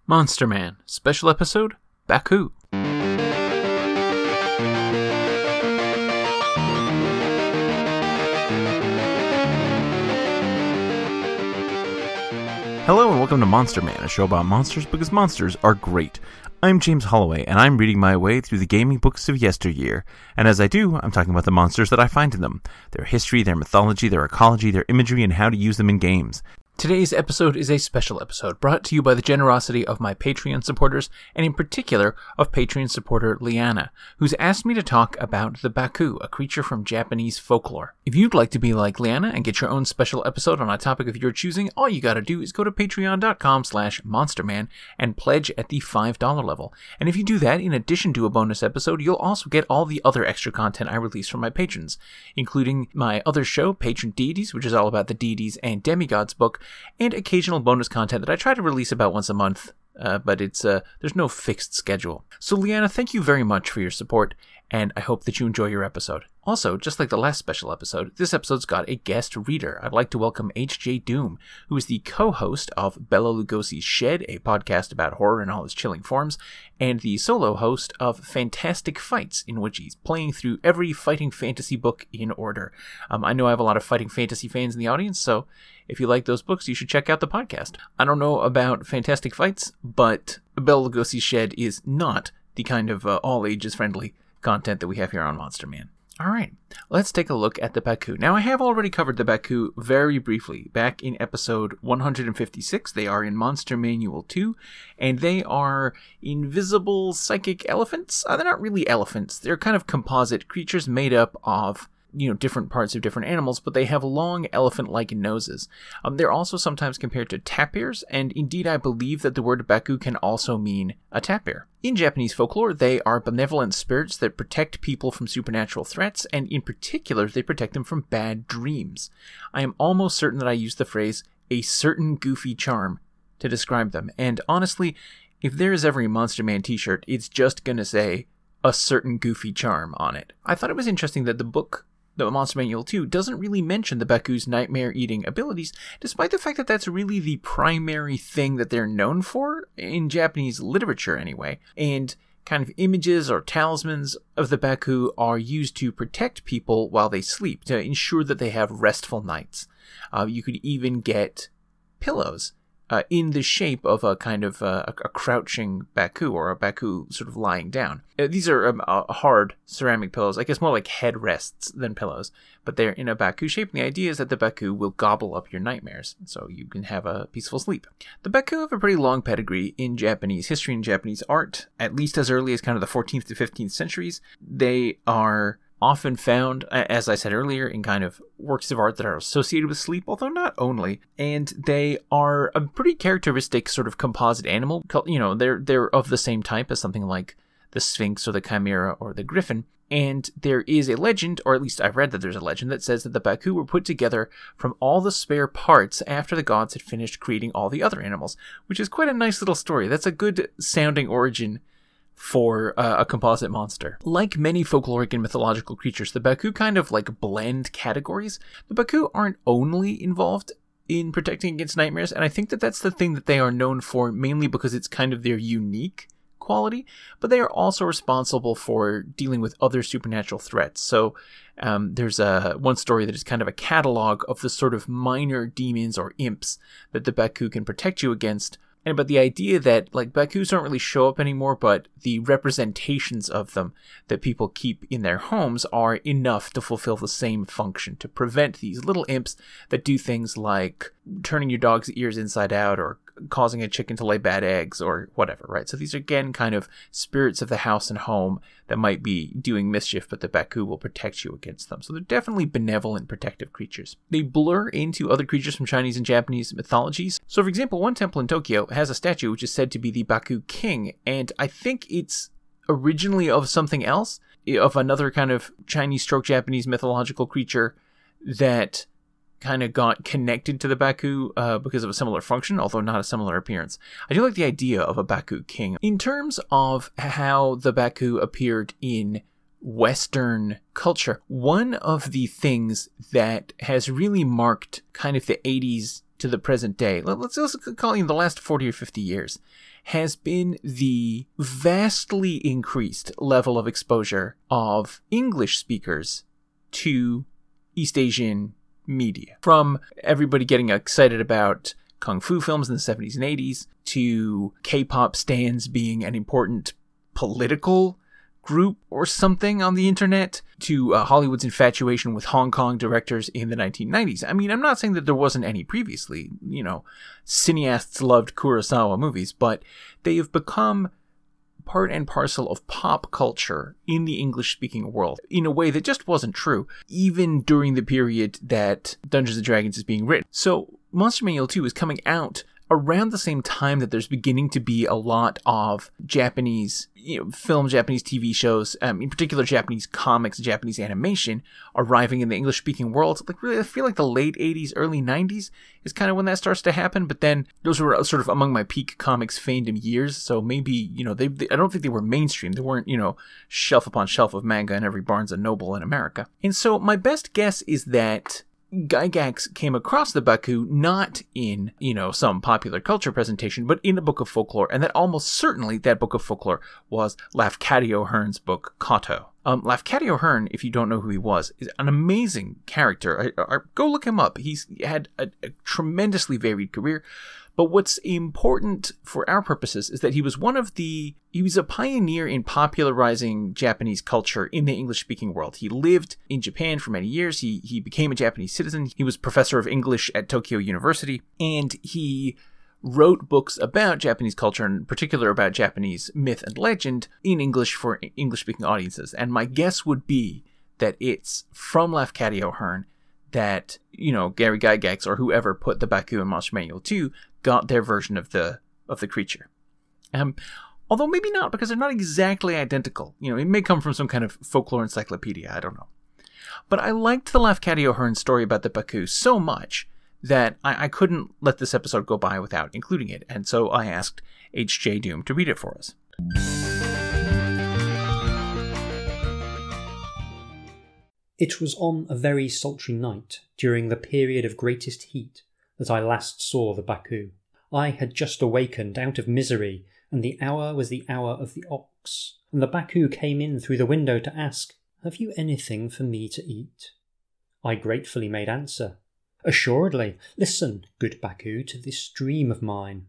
Monster Man, special episode, Baku. Hello and welcome to Monster Man, a show about monsters because monsters are great. I'm James Holloway, and I'm reading my way through the gaming books of yesteryear. And as I do, I'm talking about the monsters that I find in them, their history, their mythology, their ecology, their imagery, and how to use them in games. Today's episode is a special episode brought to you by the generosity of my Patreon supporters, and in particular of Patreon supporter Liana, who's asked me to talk about the Baku, a creature from Japanese folklore. If you'd like to be like Liana and get your own special episode on a topic of your choosing, all you gotta do is go to patreon.com/monsterman and pledge at the $5 level. And if you do that, in addition to a bonus episode, you'll also get all the other extra content I release from my patrons, including my other show, Patron Deities, which is all about the deities and demigods book, and occasional bonus content that I try to release about once a month, but there's no fixed schedule. So Liana, thank you very much for your support, and I hope that you enjoy your episode. Also, just like the last special episode, this episode's got a guest reader. I'd like to welcome H.J. Doom, who is the co-host of Bela Lugosi's Shed, a podcast about horror in all its chilling forms, and the solo host of Fantastic Fights, in which he's playing through every fighting fantasy book in order. I know I have a lot of fighting fantasy fans in the audience, so if you like those books, you should check out the podcast. I don't know about Fantastic Fights, but Bela Lugosi's Shed is not the kind of all-ages friendly content that we have here on Monster Man. Alright, let's take a look at the Baku. Now, I have already covered the Baku very briefly back in episode 156. They are in Monster Manual 2, and they are invisible psychic elephants. They're not really elephants. They're kind of composite creatures made up of different parts of different animals, but they have long elephant-like noses. They're also sometimes compared to tapirs, and indeed I believe that the word Baku can also mean a tapir. In Japanese folklore, they are benevolent spirits that protect people from supernatural threats, and in particular, they protect them from bad dreams. I am almost certain that I used the phrase, a certain goofy charm, to describe them, and honestly, if there is ever a Monster Man t-shirt, it's just gonna say, a certain goofy charm on it. I thought it was interesting that the book, the Monster Manual 2, doesn't really mention the Baku's nightmare-eating abilities, despite the fact that that's really the primary thing that they're known for, in Japanese literature anyway, and kind of images or talismans of the Baku are used to protect people while they sleep, to ensure that they have restful nights. You could even get pillows in the shape of a kind of a crouching Baku, or a Baku sort of lying down. These are hard ceramic pillows, I guess more like headrests than pillows, but they're in a Baku shape, and the idea is that the Baku will gobble up your nightmares, so you can have a peaceful sleep. The Baku have a pretty long pedigree in Japanese history and Japanese art, at least as early as kind of the 14th to 15th centuries. They are often found, as I said earlier, in kind of works of art that are associated with sleep, although not only. And they are a pretty characteristic sort of composite animal. They're of the same type as something like the Sphinx or the Chimera or the Griffin. And there is a legend, or at least I've read that there's a legend, that says that the Baku were put together from all the spare parts after the gods had finished creating all the other animals, which is quite a nice little story. That's a good sounding origin for a composite monster. Like many folkloric and mythological creatures, the Baku kind of like blend categories. The Baku aren't only involved in protecting against nightmares, and I think that that's the thing that they are known for, mainly because it's kind of their unique quality, but they are also responsible for dealing with other supernatural threats. So there's one story that is kind of a catalog of the sort of minor demons or imps that the Baku can protect you against. But the idea that, like, Bakus don't really show up anymore, but the representations of them that people keep in their homes are enough to fulfill the same function, to prevent these little imps that do things like turning your dog's ears inside out, or causing a chicken to lay bad eggs, or whatever, right? So these are, again, kind of spirits of the house and home that might be doing mischief, but the Baku will protect you against them. So they're definitely benevolent, protective creatures. They blur into other creatures from Chinese and Japanese mythologies. So, for example, one temple in Tokyo has a statue which is said to be the Baku King, and I think it's originally of something else, of another kind of Chinese/Japanese mythological creature that kind of got connected to the Baku because of a similar function, although not a similar appearance. I do like the idea of a Baku king. In terms of how the Baku appeared in Western culture, one of the things that has really marked kind of the 80s to the present day, let's call it the last 40 or 50 years, has been the vastly increased level of exposure of English speakers to East Asian media. From everybody getting excited about kung fu films in the 70s and 80s, to K-pop stans being an important political group or something on the internet, to Hollywood's infatuation with Hong Kong directors in the 1990s. I mean, I'm not saying that there wasn't any previously. Cineasts loved Kurosawa movies, but they have become part and parcel of pop culture in the English-speaking world in a way that just wasn't true, even during the period that Dungeons & Dragons is being written. So Monster Manual 2 is coming out around the same time that there's beginning to be a lot of Japanese film, Japanese TV shows, in particular Japanese comics, Japanese animation arriving in the English-speaking world. Like, really, I feel like the late 80s, early 90s is kind of when that starts to happen. But then those were sort of among my peak comics fandom years. So maybe, they I don't think they were mainstream. They weren't, shelf upon shelf of manga in every Barnes & Noble in America. And so my best guess is that Gygax came across the Baku not in, some popular culture presentation, but in a book of folklore, and that almost certainly that book of folklore was Lafcadio Hearn's book, Kato. Lafcadio Hearn, if you don't know who he was, is an amazing character. Go look him up. He's had a tremendously varied career. But what's important for our purposes is that he was a pioneer in popularizing Japanese culture in the English-speaking world. He lived in Japan for many years. He became a Japanese citizen. He was professor of English at Tokyo University, and he wrote books about Japanese culture, in particular about Japanese myth and legend, in English for English-speaking audiences. And my guess would be that it's from Lafcadio Hearn that, Gary Gygax or whoever put the Baku in Monster Manual 2 got their version of the creature. Although maybe not, because they're not exactly identical. It may come from some kind of folklore encyclopedia, I don't know. But I liked the Lafcadio Hearn story about the Baku so much that I couldn't let this episode go by without including it, and so I asked H.J. Doom to read it for us. It was on a very sultry night, during the period of greatest heat, that I last saw the Baku. I had just awakened out of misery, and the hour was the hour of the ox, and the Baku came in through the window to ask, "Have you anything for me to eat?" I gratefully made answer, "Assuredly, listen, good Baku, to this dream of mine."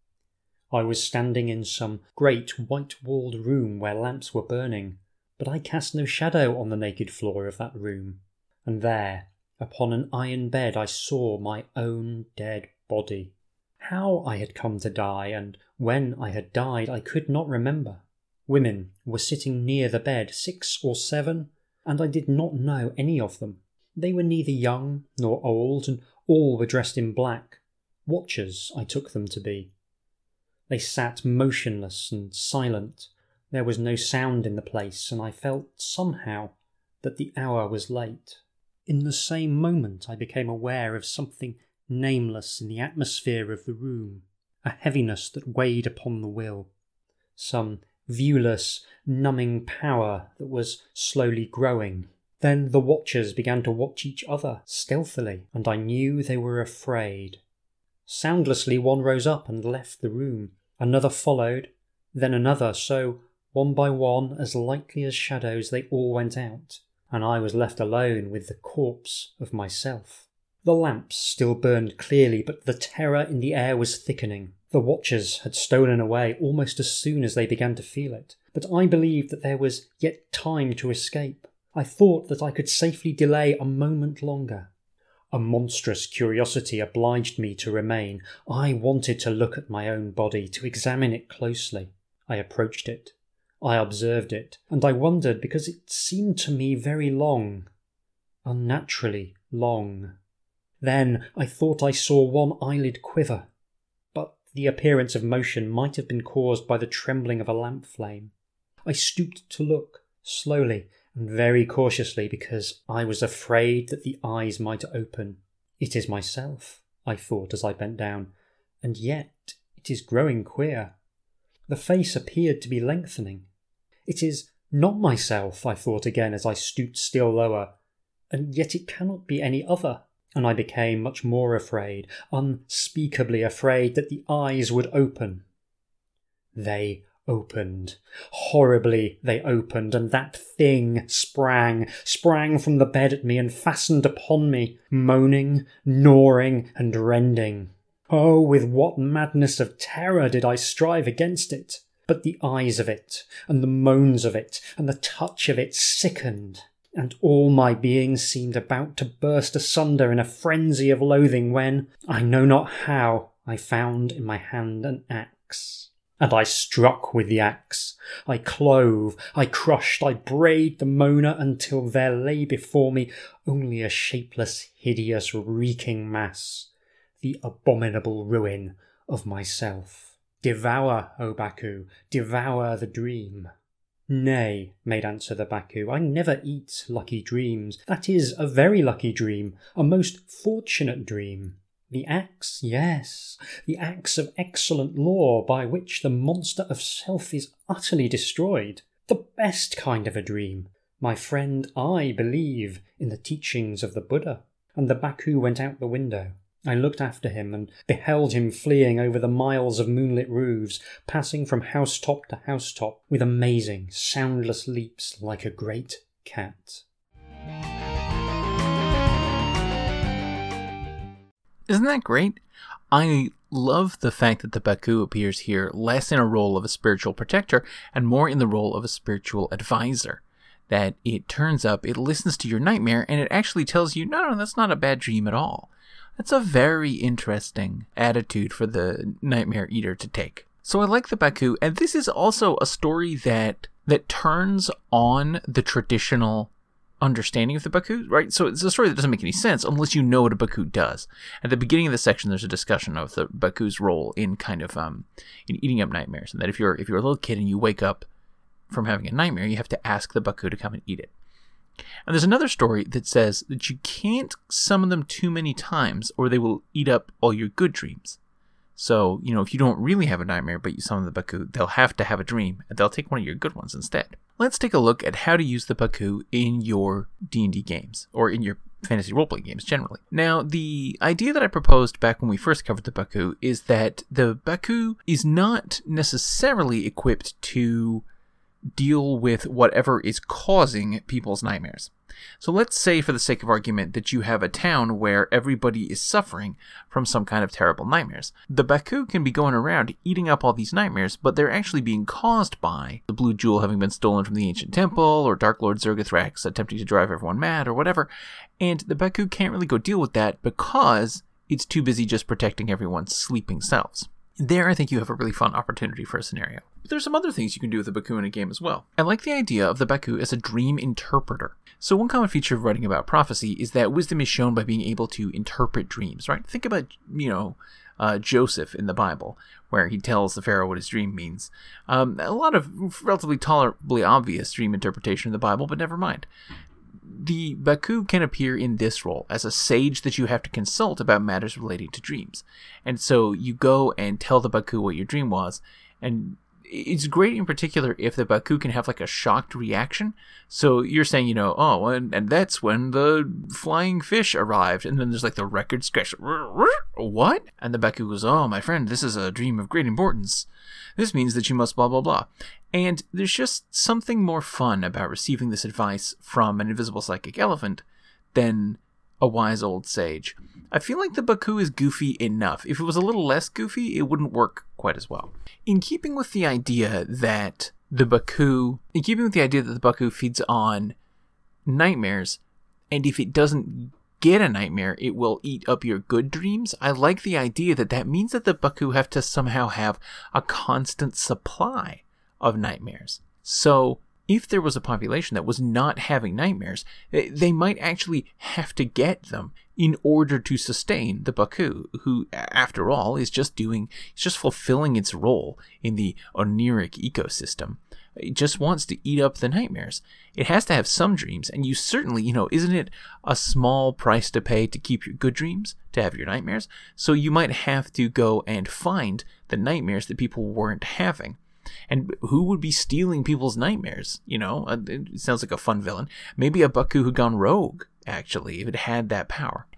I was standing in some great white-walled room where lamps were burning, but I cast no shadow on the naked floor of that room, and there, upon an iron bed, I saw my own dead body. How I had come to die, and when I had died, I could not remember. Women were sitting near the bed, 6 or 7, and I did not know any of them. They were neither young nor old, and all were dressed in black. Watchers I took them to be. They sat motionless and silent. There was no sound in the place, and I felt somehow that the hour was late. In the same moment I became aware of something nameless in the atmosphere of the room, a heaviness that weighed upon the will, some viewless, numbing power that was slowly growing. Then the watchers began to watch each other stealthily, and I knew they were afraid. Soundlessly one rose up and left the room. Another followed, then another, so one by one, as lightly as shadows, they all went out, and I was left alone with the corpse of myself. The lamps still burned clearly, but the terror in the air was thickening. The watchers had stolen away almost as soon as they began to feel it, but I believed that there was yet time to escape. I thought that I could safely delay a moment longer. A monstrous curiosity obliged me to remain. I wanted to look at my own body, to examine it closely. I approached it. I observed it, and I wondered because it seemed to me very long, unnaturally long. Then I thought I saw one eyelid quiver, but the appearance of motion might have been caused by the trembling of a lamp flame. I stooped to look, slowly and very cautiously, because I was afraid that the eyes might open. It is myself, I thought as I bent down, and yet it is growing queer. The face appeared to be lengthening. It is not myself, I thought again as I stooped still lower, and yet it cannot be any other. and I became much more afraid, unspeakably afraid that the eyes would open. They opened. Horribly they opened, and that thing sprang from the bed at me and fastened upon me, moaning, gnawing, and rending. Oh, with what madness of terror did I strive against it! But the eyes of it, and the moans of it, and the touch of it sickened, and all my being seemed about to burst asunder in a frenzy of loathing when, I know not how, I found in my hand an axe. And I struck with the axe. I clove, I crushed, I brayed the moaner until there lay before me only a shapeless, hideous, reeking mass, the abominable ruin of myself. Devour, O Baku, devour the dream. Nay, made answer the Baku, I never eat lucky dreams. That is a very lucky dream, a most fortunate dream. The axe, yes, the axe of excellent lore by which the monster of self is utterly destroyed. The best kind of a dream. My friend, I believe in the teachings of the Buddha. And the Baku went out the window. I looked after him and beheld him fleeing over the miles of moonlit roofs, passing from housetop to housetop with amazing, soundless leaps like a great cat. Isn't that great? I love the fact that the Baku appears here less in a role of a spiritual protector and more in the role of a spiritual advisor. That it turns up, it listens to your nightmare, and it actually tells you, no, that's not a bad dream at all. That's a very interesting attitude for the Nightmare Eater to take. So I like the Baku, and this is also a story that turns on the traditional understanding of the Baku, right? So it's a story that doesn't make any sense unless you know what a Baku does. At the beginning of the section, there's a discussion of the Baku's role in kind of in eating up nightmares, and that if you're a little kid and you wake up from having a nightmare, you have to ask the Baku to come and eat it. And there's another story that says that you can't summon them too many times or they will eat up all your good dreams. So, if you don't really have a nightmare but you summon the Baku, they'll have to have a dream and they'll take one of your good ones instead. Let's take a look at how to use the Baku in your D&D games, or in your fantasy role-playing games generally. Now, the idea that I proposed back when we first covered the Baku is that the Baku is not necessarily equipped to deal with whatever is causing people's nightmares. So let's say, for the sake of argument, that you have a town where everybody is suffering from some kind of terrible nightmares. The Baku can be going around eating up all these nightmares, but they're actually being caused by the Blue Jewel having been stolen from the ancient temple, or Dark Lord Zergothrax attempting to drive everyone mad, or whatever. And the Baku can't really go deal with that because it's too busy just protecting everyone's sleeping selves. There, I think you have a really fun opportunity for a scenario. But there's some other things you can do with the Baku in a game as well. I like the idea of the Baku as a dream interpreter. So one common feature of writing about prophecy is that wisdom is shown by being able to interpret dreams, right? Think about, Joseph in the Bible, where he tells the Pharaoh what his dream means. A lot of relatively tolerably obvious dream interpretation in the Bible, but never mind. The Baku can appear in this role as a sage that you have to consult about matters relating to dreams. And so you go and tell the Baku what your dream was, and it's great in particular if the Baku can have like a shocked reaction. So you're saying, and that's when the flying fish arrived, and then there's like the record scratch. What? And the Baku goes, oh, my friend, this is a dream of great importance. This means that you must blah, blah, blah. And there's just something more fun about receiving this advice from an invisible psychic elephant than a wise old sage. I feel like the Baku is goofy enough. If it was a little less goofy, it wouldn't work quite as well. In keeping with the idea that the Baku feeds on nightmares, and if it doesn't get a nightmare, it will eat up your good dreams, I like the idea that means that the Baku have to somehow have a constant supply of nightmares. So if there was a population that was not having nightmares, they might actually have to get them in order to sustain the Baku, who, after all, is just fulfilling its role in the oniric ecosystem. It just wants to eat up the nightmares. It has to have some dreams, and you certainly, isn't it a small price to pay to keep your good dreams, to have your nightmares? So you might have to go and find the nightmares that people weren't having. And who would be stealing people's nightmares? It sounds like a fun villain. Maybe a Baku who'd gone rogue, actually, if it had that power.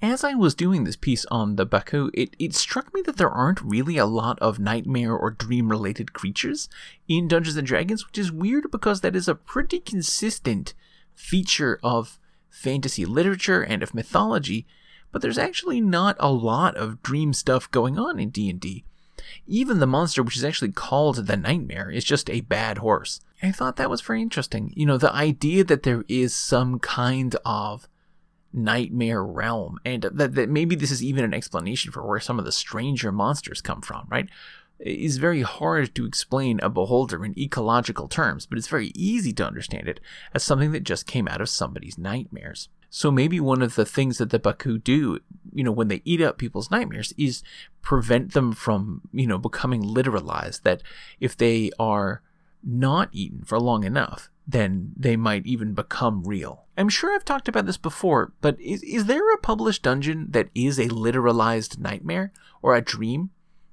As I was doing this piece on the Baku, it struck me that there aren't really a lot of nightmare or dream-related creatures in Dungeons & Dragons, which is weird because that is a pretty consistent feature of fantasy literature and of mythology, but there's actually not a lot of dream stuff going on in D&D. Even the monster, which is actually called the Nightmare, is just a bad horse. I thought that was very interesting. The idea that there is some kind of nightmare realm, and that maybe this is even an explanation for where some of the stranger monsters come from, right? Is very hard to explain a beholder in ecological terms, but it's very easy to understand it as something that just came out of somebody's nightmares. So maybe one of the things that the Baku do, when they eat up people's nightmares, is prevent them from, becoming literalized, that if they are not eaten for long enough, then they might even become real. I'm sure I've talked about this before, but is there a published dungeon that is a literalized nightmare or a dream?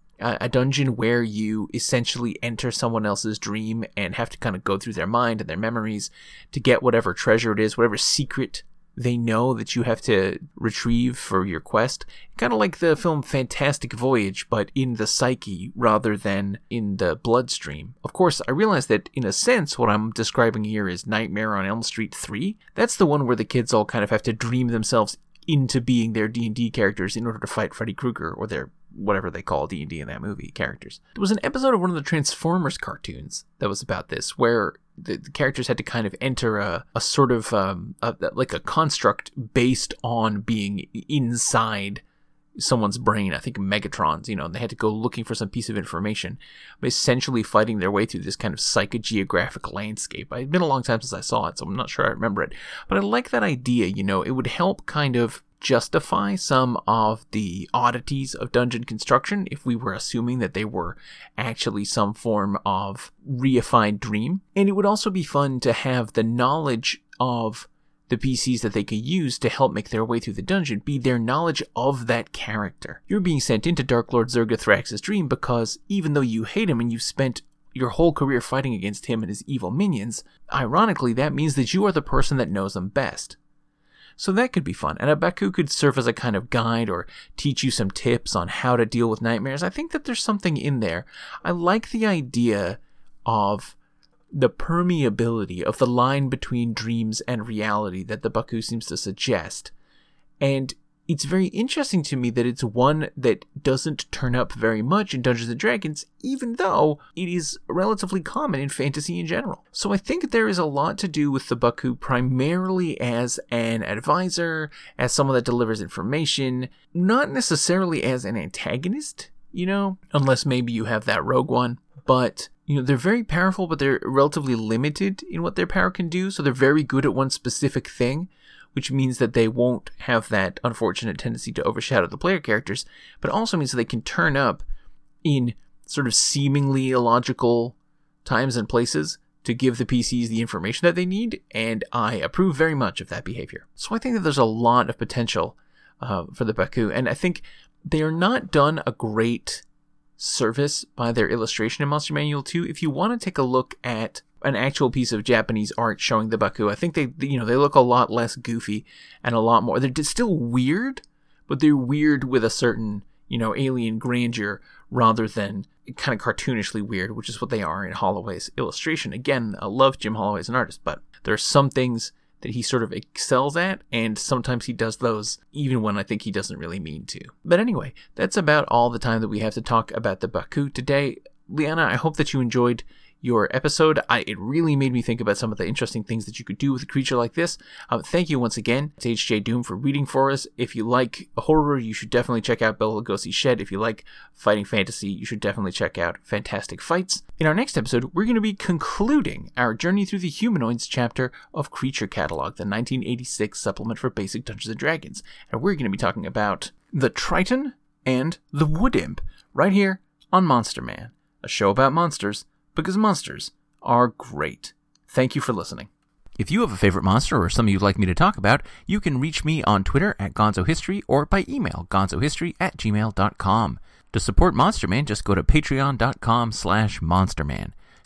A dungeon where you essentially enter someone else's dream and have to kind of go through their mind and their memories to get whatever treasure it is, whatever secret they know that you have to retrieve for your quest. Kind of like the film Fantastic Voyage, but in the psyche rather than in the bloodstream. Of course, I realize that in a sense what I'm describing here is Nightmare on Elm Street 3. That's the one where the kids all kind of have to dream themselves into being their D&D characters in order to fight Freddy Krueger, or their whatever they call D&D in that movie characters. There was an episode of one of the Transformers cartoons that was about this, where the characters had to kind of enter a sort of like a construct based on being inside someone's brain. I think Megatron's, and they had to go looking for some piece of information, but essentially fighting their way through this kind of psychogeographic landscape. It's been a long time since I saw it, so I'm not sure I remember it. But I like that idea, it would help kind of justify some of the oddities of dungeon construction if we were assuming that they were actually some form of reified dream. And it would also be fun to have the knowledge of the PCs that they could use to help make their way through the dungeon be their knowledge of that character. You're being sent into Dark Lord Zergothrax's dream because even though you hate him and you've spent your whole career fighting against him and his evil minions, ironically that means that you are the person that knows him best. So that could be fun, and a Baku could serve as a kind of guide or teach you some tips on how to deal with nightmares. I think that there's something in there. I like the idea of the permeability of the line between dreams and reality that the Baku seems to suggest. And it's very interesting to me that it's one that doesn't turn up very much in Dungeons & Dragons, even though it is relatively common in fantasy in general. So I think there is a lot to do with the Baku primarily as an advisor, as someone that delivers information, not necessarily as an antagonist, unless maybe you have that rogue one. But, they're very powerful, but they're relatively limited in what their power can do, so they're very good at one specific thing, which means that they won't have that unfortunate tendency to overshadow the player characters, but also means that they can turn up in sort of seemingly illogical times and places to give the PCs the information that they need, and I approve very much of that behavior. So I think that there's a lot of potential for the Baku, and I think they are not done a great service by their illustration in Monster Manual 2. If you want to take a look at an actual piece of Japanese art showing the Baku, I think they look a lot less goofy and a lot more. They're still weird, but they're weird with a certain, alien grandeur rather than kind of cartoonishly weird, which is what they are in Holloway's illustration. Again, I love Jim Holloway as an artist, but there are some things that he sort of excels at, and sometimes he does those even when I think he doesn't really mean to. But anyway, that's about all the time that we have to talk about the Baku today. Liana, I hope that you enjoyed your episode. It really made me think about some of the interesting things that you could do with a creature like this. Thank you once again to HJ Doom for reading for us. If you like horror, you should definitely check out Bela Lugosi's Shed. If you like fighting fantasy, you should definitely check out Fantastic Fights. In our next episode, we're going to be concluding our Journey Through the Humanoids chapter of Creature Catalog, the 1986 supplement for Basic Dungeons & Dragons. And we're going to be talking about the Triton and the Wood Imp right here on Monster Man, a show about monsters, because monsters are great. Thank you for listening. If you have a favorite monster or something you'd like me to talk about, you can reach me on Twitter at GonzoHistory or by email gonzohistory@gmail.com. To support Monster Man, just go to patreon.com/monsterman.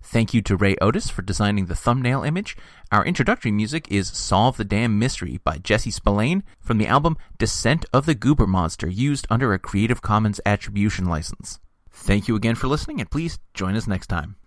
Thank you to Ray Otis for designing the thumbnail image. Our introductory music is Solve the Damn Mystery by Jesse Spillane from the album Descent of the Goober Monster, used under a Creative Commons Attribution license. Thank you again for listening, and please join us next time.